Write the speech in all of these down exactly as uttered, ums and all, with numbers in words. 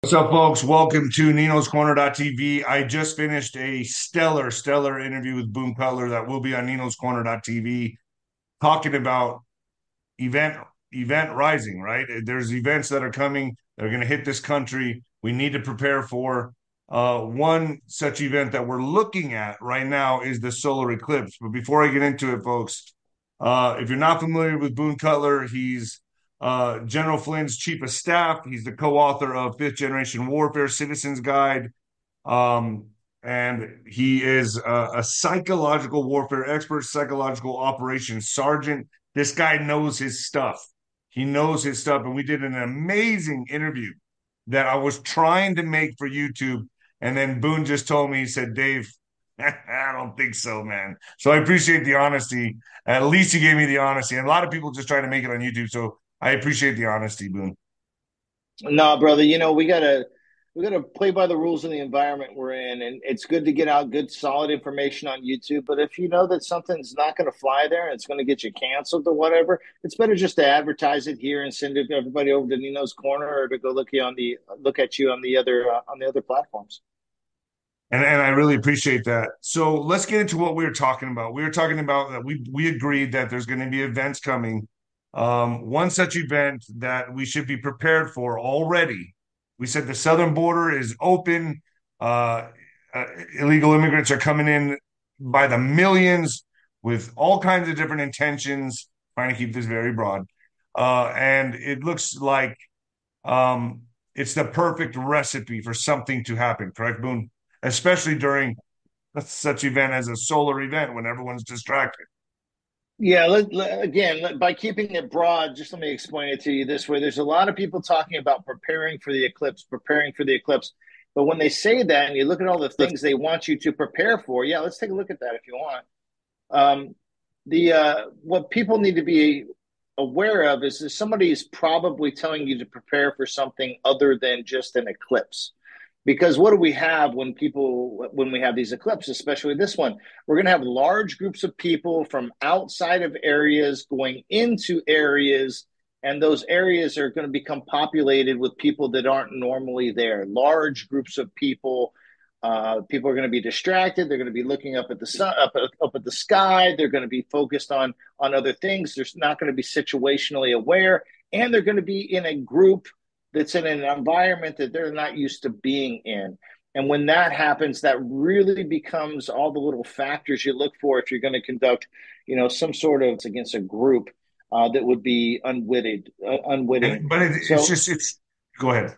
What's up, folks? Welcome to Nino's Corner T V. I just finished a stellar, stellar interview with Boone Cutler that will be on Nino's Corner T V, talking about event event rising, right? There's events that are coming that are going to hit this country. We need to prepare for. Uh, one such event that we're looking at right now is the solar eclipse. But before I get into it, folks, uh, if you're not familiar with Boone Cutler, he's uh, General Flynn's chief of staff. He's the co-author of Fifth Generation Warfare Citizens Guide. Um, and he is a, a psychological warfare expert, psychological operations sergeant. This guy knows his stuff. He knows his stuff. And we did an amazing interview that I was trying to make for YouTube. And then Boone just told me, he said, Dave, I don't think so, man. So I appreciate the honesty. At least you gave me the honesty. And a lot of people just try to make it on YouTube. So I appreciate the honesty, Boone. No, brother, you know, we gotta we gotta play by the rules in the environment we're in, and it's good to get out good solid information on YouTube. But if you know that something's not gonna fly there and it's gonna get you canceled or whatever, it's better just to advertise it here and send it to everybody over to Nino's Corner or to go look you on the look at you on the other uh, on the other platforms. And and I really appreciate that. So let's get into what we were talking about. We were talking about that we we agreed that there's going to be events coming. Um, one such event that we should be prepared for already. We said the southern border is open. Uh, uh, Illegal immigrants are coming in by the millions with all kinds of different intentions, trying to keep this very broad. Uh, and it looks like um, it's the perfect recipe for something to happen, correct, Boone? Especially during such event as a solar event when everyone's distracted. Yeah, let, let- again, let- by keeping it broad, just let me explain it to you this way. There's a lot of people talking about preparing for the eclipse, preparing for the eclipse. But when they say that and you look at all the things they want you to prepare for, yeah, let's take a look at that if you want. Um, the uh, What people need to be aware of is that somebody is probably telling you to prepare for something other than just an eclipse. Because what do we have when people when we have these eclipses, especially this one? We're going to have large groups of people from outside of areas going into areas, and those areas are going to become populated with people that aren't normally there. Large groups of people. Uh, people are going to be distracted. They're going to be looking up at the sun, up, up at the sky. They're going to be focused on on other things. They're not going to be situationally aware, and they're going to be in a group that's in an environment that they're not used to being in. And when that happens, that really becomes all the little factors you look for if you're going to conduct, you know, some sort of against a group uh, that would be unwitted, uh, unwitting. And but it, it's So just it's go ahead.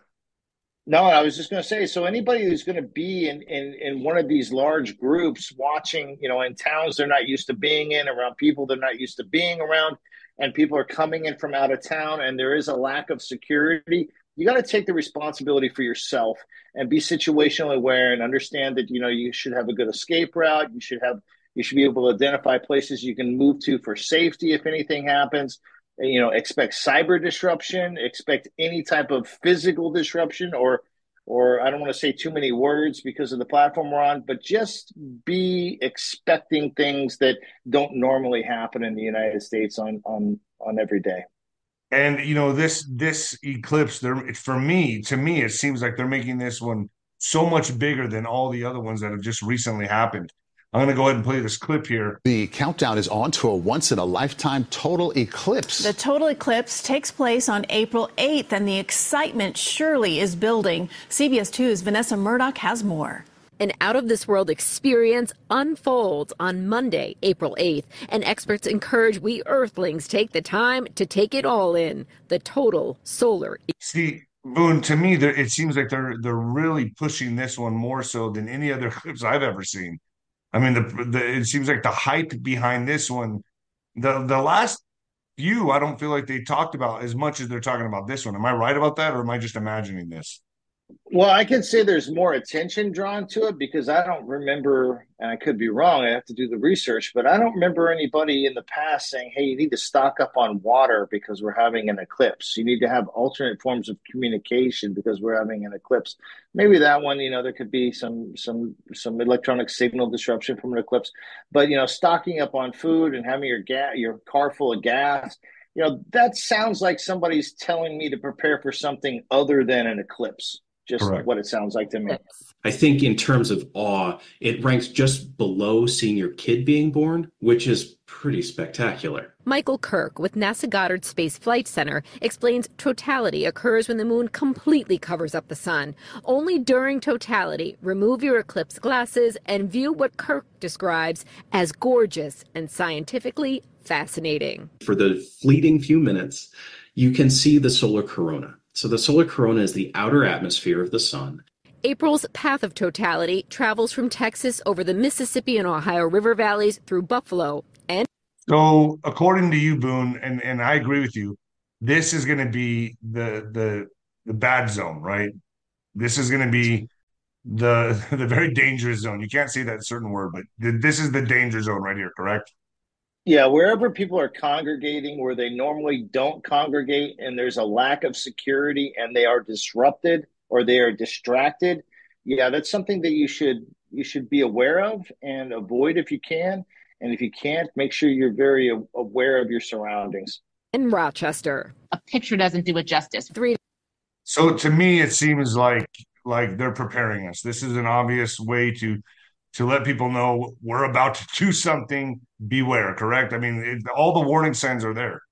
no, I was just going to say, so anybody who's going to be in, in in one of these large groups watching, you know, in towns they're not used to being in, around people they're not used to being around, and people are coming in from out of town, and there is a lack of security, you got to take the responsibility for yourself and be situationally aware and understand that, you know, you should have a good escape route. You should have you should be able to identify places you can move to for safety if anything happens. You know, expect cyber disruption, expect any type of physical disruption, or or I don't want to say too many words because of the platform we're on, but just be expecting things that don't normally happen in the United States on on on every day. And you know this this eclipse there for me to me it seems like they're making this one so much bigger than all the other ones that have just recently happened. I'm going to go ahead and play this clip here. The countdown is on to a once in a lifetime total eclipse. The total eclipse takes place on April eighth, and the excitement surely is building. C B S two's Vanessa Murdoch has more. An out of this world experience unfolds on Monday, April eighth, and experts encourage we Earthlings take the time to take it all in. The total solar. See, Boone, to me, there, it seems like they're they're really pushing this one more so than any other clips I've ever seen. I mean, the, the it seems like the hype behind this one, the the last few, I don't feel like they talked about as much as they're talking about this one. Am I right about that, or am I just imagining this? Well, I can say there's more attention drawn to it because I don't remember, and I could be wrong, I have to do the research, but I don't remember anybody in the past saying, hey, you need to stock up on water because we're having an eclipse. You need to have alternate forms of communication because we're having an eclipse. Maybe that one, you know, there could be some some some electronic signal disruption from an eclipse. But, you know, stocking up on food and having your gas, your car full of gas, you know, that sounds like somebody's telling me to prepare for something other than an eclipse. just Correct. what it sounds like to me. I think in terms of awe, it ranks just below seeing your kid being born, which is pretty spectacular. Michael Kirk with NASA Goddard Space Flight Center explains totality occurs when the moon completely covers up the sun. Only during totality, remove your eclipse glasses and view what Kirk describes as gorgeous and scientifically fascinating. For the fleeting few minutes, you can see the solar corona. So the solar corona is the outer atmosphere of the sun. April's path of totality travels from Texas over the Mississippi and Ohio River valleys through Buffalo and So according to you, Boone, and, and I agree with you, this is going to be the the the bad zone, right? This is going to be the the very dangerous zone. You can't say that certain word, but th- this is the danger zone right here, correct? Yeah, wherever people are congregating where they normally don't congregate and there's a lack of security and they are disrupted or they are distracted, yeah, that's something that you should you should be aware of and avoid if you can. And if you can't, make sure you're very a- aware of your surroundings. in Rochester. A picture doesn't do it justice. Three So to me, it seems like like they're preparing us. This is an obvious way to to let people know we're about to do something. Beware, correct? I mean, it, all the warning signs are there,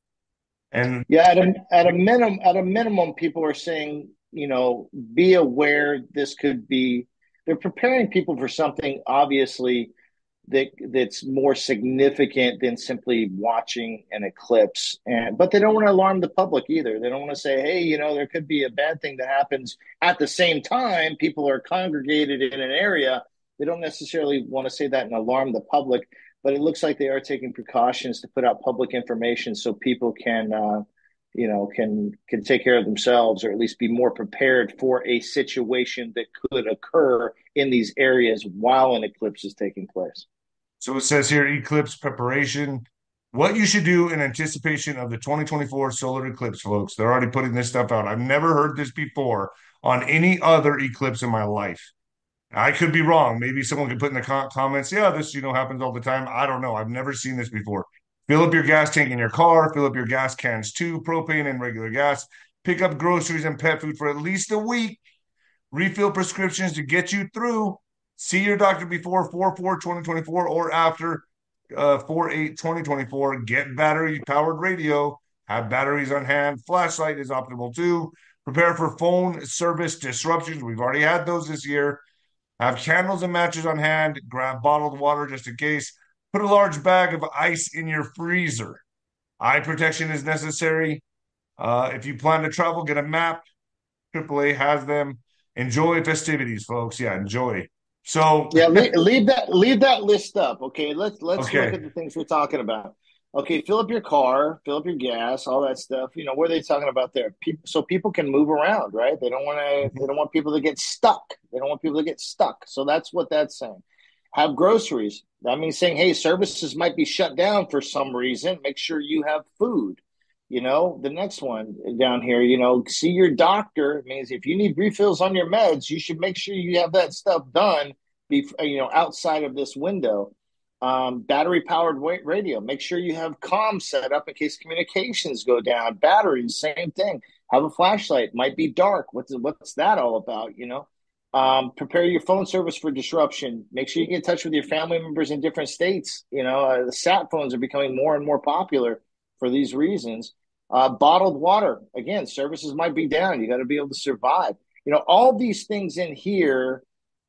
and Yeah, at a at a minimum, at a minimum, people are saying, you know, be aware this could be. They're preparing people for something obviously that that's more significant than simply watching an eclipse. And but they don't want to alarm the public either. They don't want to say, hey, you know, there could be a bad thing that happens at the same time. People are congregated in an area. They don't necessarily want to say that and alarm the public. But it looks like they are taking precautions to put out public information so people can, uh, you know, can can take care of themselves or at least be more prepared for a situation that could occur in these areas while an eclipse is taking place. so it says here eclipse preparation. What you should do in anticipation of the twenty twenty-four solar eclipse, folks. They're already putting this stuff out. I've never heard this before on any other eclipse in my life. I could be wrong. Maybe someone could put in the co- comments, yeah, this, you know, happens all the time. I don't know. I've never seen this before. Fill up your gas tank in your car, fill up your gas cans too, propane and regular gas, pick up groceries and pet food for at least a week, refill prescriptions to get you through, see your doctor before four four twenty twenty-four or after uh, four eight twenty twenty-four, get battery-powered radio, have batteries on hand, flashlight is optimal too, prepare for phone service disruptions. We've already had those this year. Have candles and matches on hand. Grab bottled water just in case. Put a large bag of ice in your freezer. Eye protection is necessary. Uh, if you plan to travel, get a map. triple A has them. Enjoy festivities, folks. Yeah, enjoy. So Yeah, leave, leave that leave that list up. Okay, let's let's Okay. look at the things we're talking about. Okay, fill up your car, fill up your gas, all that stuff. You know, what are they talking about there? People, so people can move around, right? They don't want to. They don't want people to get stuck. They don't want people to get stuck. So that's what that's saying. Have groceries. That means saying, hey, services might be shut down for some reason. Make sure you have food. You know, the next one down here, you know, see your doctor. It means if you need refills on your meds, you should make sure you have that stuff done, be, you know, outside of this window. Um, battery powered radio. Make sure you have comms set up in case communications go down. Batteries, same thing. Have a flashlight. Might be dark. What's what's that all about? You know, um, prepare your phone service for disruption. Make sure you get in touch with your family members in different states. You know, uh, the sat phones are becoming more and more popular for these reasons. Uh, bottled water. Again, services might be down. You got to be able to survive. You know, all these things in here.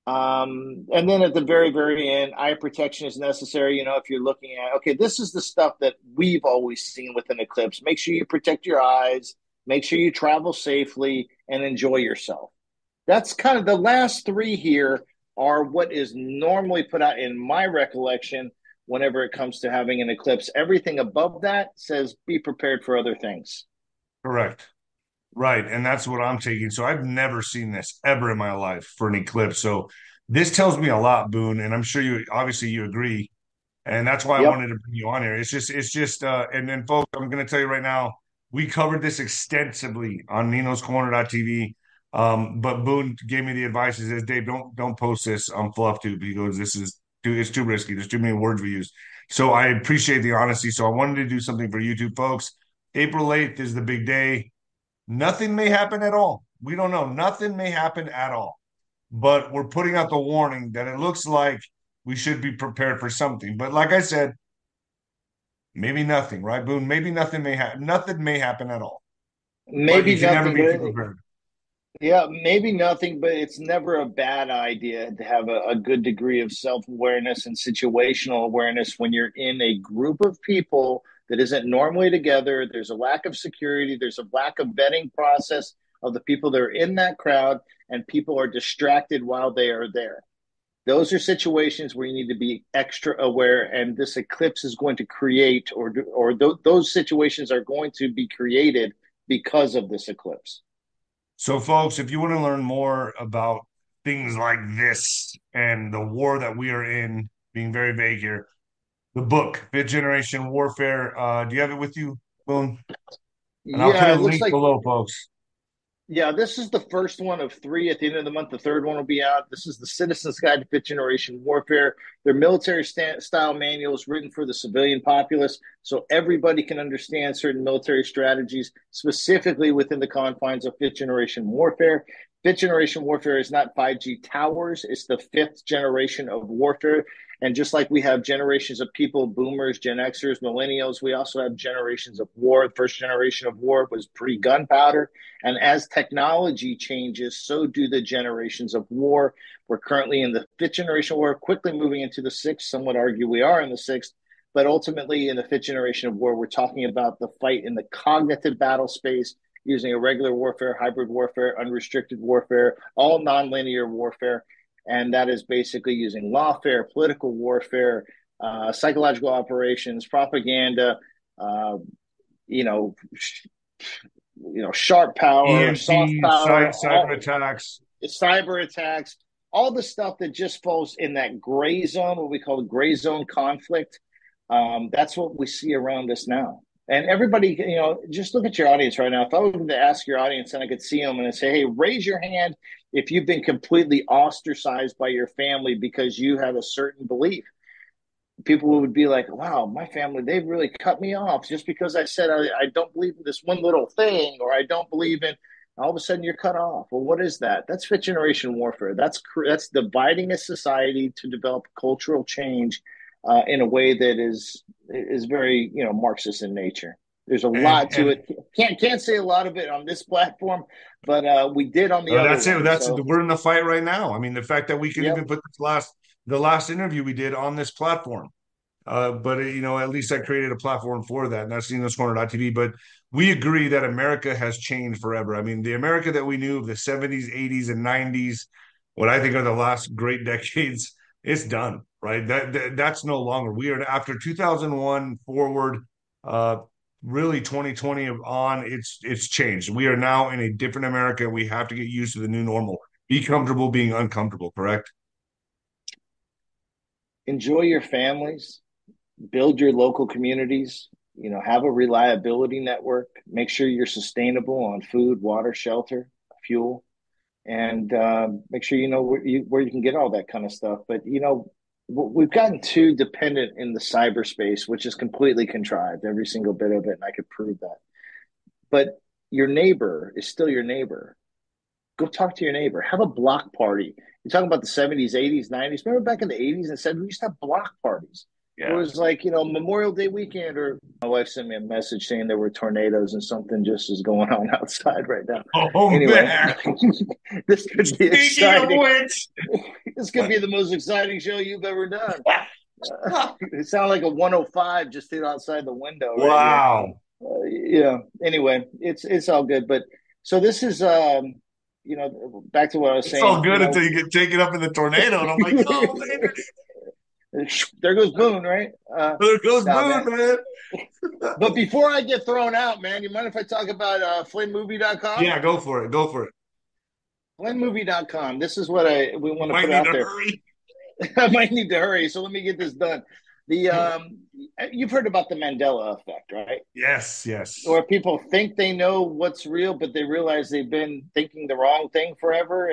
Um, and then at the very, very end, eye protection is necessary. You know, if you're looking at, okay, this is the stuff that we've always seen with an eclipse. Make sure you protect your eyes, make sure you travel safely and enjoy yourself. That's kind of the last three here are what is normally put out in my recollection whenever it comes to having an eclipse. Everything above that says be prepared for other things. Correct. Right. And that's what I'm taking. So I've never seen this ever in my life for an eclipse. So this tells me a lot, Boone. And I'm sure you obviously you agree. And that's why Yep. I wanted to bring you on here. It's just, it's just, uh, and then folks, I'm going to tell you right now, we covered this extensively on Nino's Corner dot T V. Um, but Boone gave me the advice. He says, Dave, don't, don't post this on FluffTube. He goes, this is too, it's too risky. There's too many words we use. So I appreciate the honesty. So I wanted to do something for YouTube folks. April eighth is the big day. Nothing may happen at all. We don't know. Nothing may happen at all. But we're putting out the warning that it looks like we should be prepared for something. But like I said, maybe nothing, right, Boone? Maybe nothing may happen. Nothing may happen at all. But Maybe you can never nothing, be but too prepared. yeah, maybe nothing, but it's never a bad idea to have a, a good degree of self-awareness and situational awareness when you're in a group of people that isn't normally together. There's a lack of security, there's a lack of vetting process of the people that are in that crowd, and people are distracted while they are there. Those are situations where you need to be extra aware, and this eclipse is going to create, or or th- those situations are going to be created because of this eclipse. So, folks, if you want to learn more about things like this and the war that we are in, being very vague here, the book, Fifth Generation Warfare, uh, do you have it with you, Boone? And I'll put Yeah, a it looks link like below, folks. Yeah, this is the first one of three. At the end of the month, the third one will be out. This is the Citizen's Guide to Fifth Generation Warfare. They're military st- style manuals written for the civilian populace, so everybody can understand certain military strategies, specifically within the confines of Fifth Generation Warfare. Fifth Generation Warfare is not five G towers, it's the fifth generation of warfare. And just like we have generations of people, boomers, Gen Xers, millennials, we also have generations of war. The first generation of war was pre gunpowder. And as technology changes, so do the generations of war. We're currently in the fifth generation of war, quickly moving into the sixth. Some would argue we are in the sixth. But ultimately, in the fifth generation of war, we're talking about the fight in the cognitive battle space using irregular warfare, hybrid warfare, unrestricted warfare, all nonlinear warfare. And that is basically using lawfare, political warfare, uh, psychological operations, propaganda, uh, you know, sh- you know, sharp power, soft E M P, power, cyber all, attacks. cyber attacks, all the stuff that just falls in that gray zone, what we call the gray zone conflict. Um, that's what we see around us now. And everybody, you know, just look at your audience right now. If I were to ask your audience and I could see them and I say, hey, raise your hand if you've been completely ostracized by your family because you have a certain belief. People would be like, wow, my family, they've really cut me off just because I said I, I don't believe in this one little thing, or I don't believe in, all of a sudden you're cut off. Well, what is that? That's fifth generation warfare. That's that's dividing a society to develop cultural change uh, in a way that is is very, you know, Marxist in nature. There's a And, lot to and it. Can't can't say a lot of it on this platform, but uh, we did on the uh, other that's it. one. That's So, We're in the fight right now. I mean, the fact that we could yep. even put this last the last interview we did on this platform. Uh, but uh, you know, at least I created a platform for that, and that's Ninos Corner dot T V. But we agree that America has changed forever. I mean, the America that we knew of the seventies, eighties, and nineties, what I think are the last great decades, it's done, right? That, that that's no longer. We are after two thousand one forward, uh, really twenty twenty on. It's it's changed. We are now in a different America. We have to get used to the new normal. Be comfortable being uncomfortable. Correct? Enjoy your families, build your local communities, you know, have a reliability network, make sure you're sustainable on food, water, shelter, fuel, and uh, make sure you know where you, where you can get all that kind of stuff. But, you know, we've gotten too dependent in the cyberspace, which is completely contrived, every single bit of it, and I could prove that. But your neighbor is still your neighbor. Go talk to your neighbor. Have a block party. You're talking about the seventies, eighties, nineties. Remember back in the eighties and seventies, we used to have block parties. It Yeah. was like, you know, Memorial Day weekend, or my wife sent me a message saying there were tornadoes and something just is going on outside right now. Oh Anyway, man! this could be Speaking exciting. of which, This could be the most exciting show you've ever done. Uh, it sounded like a one oh five just hit outside the window. Right wow. uh, yeah. Anyway, it's it's all good. But so this is, um, you know, back to what I was It's saying. all good you know, until you get taken up in the tornado, and I'm like, oh, man, there goes Boone, right? Uh, there goes nah, Boone, man. But before I get thrown out, man, you mind if I talk about uh, Flynn Movie dot com? Yeah, go for it. Go for it. Flynn Movie dot com. This is what I we want to Might put need out to there. hurry. I might need to hurry, so let me get this done. The um, you've heard about the Mandela effect, right? Yes, yes. Where people think they know what's real, but they realize they've been thinking the wrong thing forever. And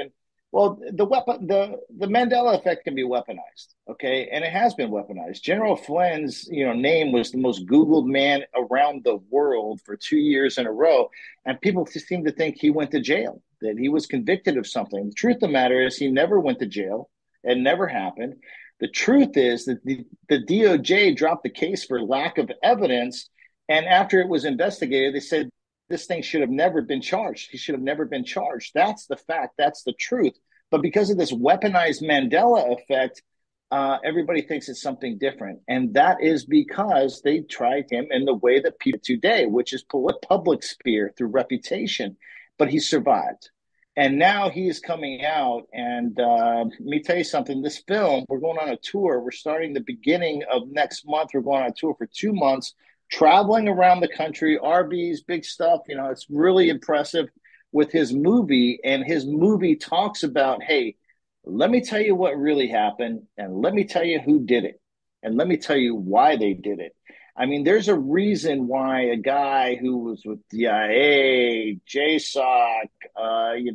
Well, the weapon, the the Mandela effect can be weaponized, okay, and it has been weaponized. General Flynn's, you know, name was the most Googled man around the world for two years in a row, and people seem to think he went to jail, that he was convicted of something. The truth of the matter is, he never went to jail. It never happened. The truth is that the, the D O J dropped the case for lack of evidence, and after it was investigated, they said this thing should have never been charged. He should have never been charged. That's the fact. That's the truth. But because of this weaponized Mandela effect, uh, everybody thinks it's something different. And that is because they tried him in the way that people today, which is public sphere through reputation. But he survived. And now he is coming out. And uh, let me tell you something. This film, we're going on a tour. We're starting the beginning of next month. We're going on a tour for two months. Traveling around the country, R Vs, big stuff. You know, it's really impressive with his movie. And his movie talks about, hey, let me tell you what really happened. And let me tell you who did it. And let me tell you why they did it. I mean, there's a reason why a guy who was with D I A, J SOC, uh, you know,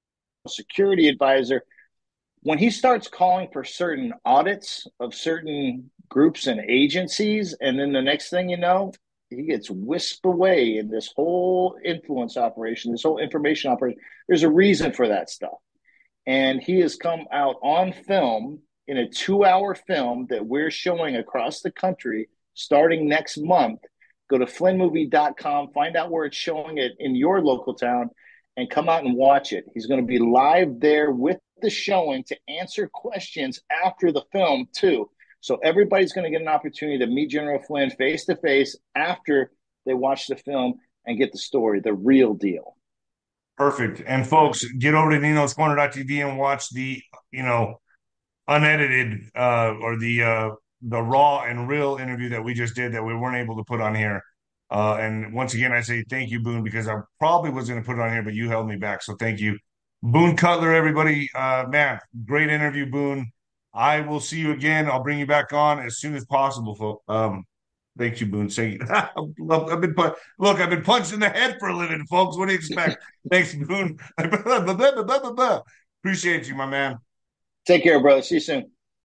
security advisor, when he starts calling for certain audits of certain groups and agencies, and then the next thing you know, he gets whisked away in this whole influence operation, this whole information operation. There's a reason for that stuff. And he has come out on film in a two-hour film that we're showing across the country starting next month. Go to flynn movie dot com, find out where it's showing it in your local town, and come out and watch it. He's going to be live there with the showing to answer questions after the film, too. So everybody's going to get an opportunity to meet General Flynn face-to-face after they watch the film and get the story, the real deal. Perfect. And folks, get over to Nino's Corner dot T V and watch the, you know, unedited uh, or the uh, the raw and real interview that we just did that we weren't able to put on here. Uh, and once again, I say thank you, Boone, because I probably was going to put it on here, but you held me back. So thank you. Boone Cutler, everybody. Uh, man, great interview, Boone. I will see you again. I'll bring you back on as soon as possible, folks. Um, thank you, Boone. Say, I've been put, look, I've been punched in the head for a living, folks. What do you expect? Thanks, Boone. Appreciate you, my man. Take care, brother. See you soon.